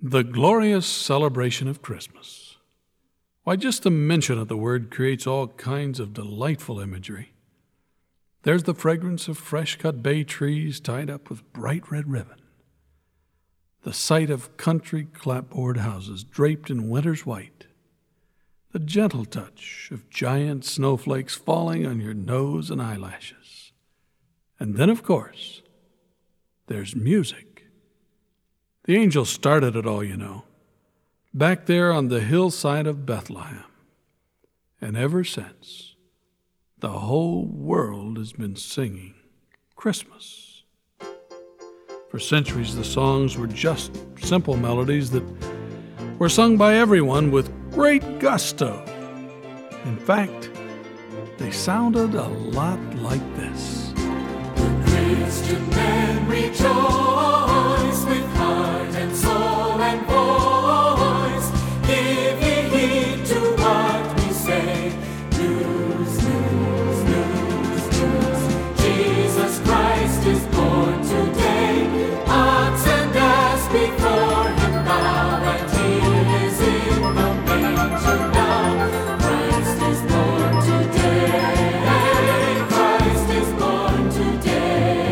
The glorious celebration of Christmas. Why, just the mention of the word creates all kinds of delightful imagery. There's the fragrance of fresh-cut bay trees tied up with bright red ribbon. The sight of country clapboard houses draped in winter's white. The gentle touch of giant snowflakes falling on your nose and eyelashes. And then, of course, there's music. The angels started it all, you know, back there on the hillside of Bethlehem. And ever since, the whole world has been singing Christmas. For centuries, the songs were just simple melodies that were sung by everyone with great gusto. In fact, they sounded a lot like this. The Christian men rejoice with heart and soul and voice. Give ye heed to what we say. News, news, news, news. Jesus Christ is born today. Ox and ass before him bow, and he is in the manger now. Christ is born today. Christ is born today.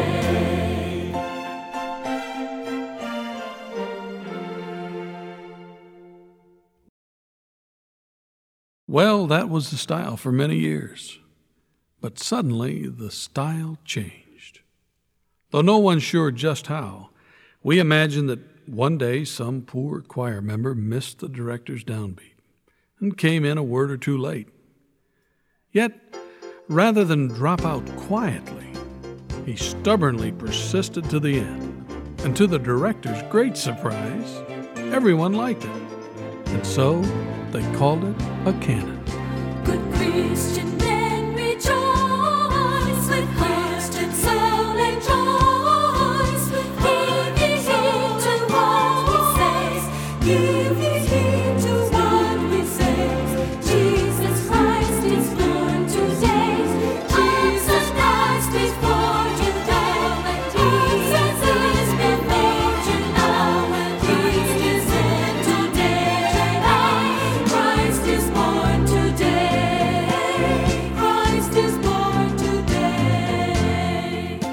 Well, that was the style for many years. But suddenly, the style changed. Though no one's sure just how, we imagine that one day some poor choir member missed the director's downbeat and came in a word or two late. Yet, rather than drop out quietly, he stubbornly persisted to the end. And to the director's great surprise, everyone liked it. And so, they called it a canon. Good Christian men rejoice with heart and soul and joys. Give ye heed to what we say. Give ye heed to what we say. Jesus Christ is born today. Jesus Christ is born today. Jesus is before you now. Christ is in today. Christ is born today. Christ is born today.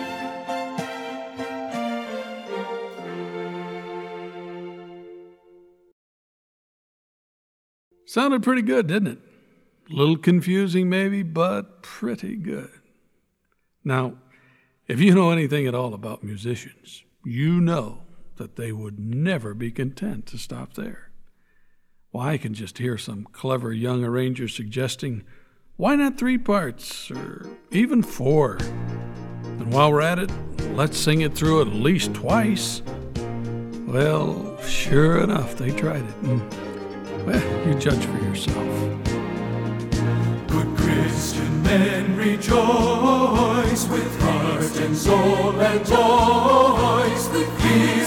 Sounded pretty good, didn't it? A little confusing maybe, but pretty good. Now, if you know anything at all about musicians, you know that they would never be content to stop there. Why, I can just hear some clever young arranger suggesting, why not 3 parts, or even 4? And while we're at it, let's sing it through at least twice. Well, sure enough, they tried it. Well, you judge for yourself. Good Christian men rejoice with heart and soul and voice. With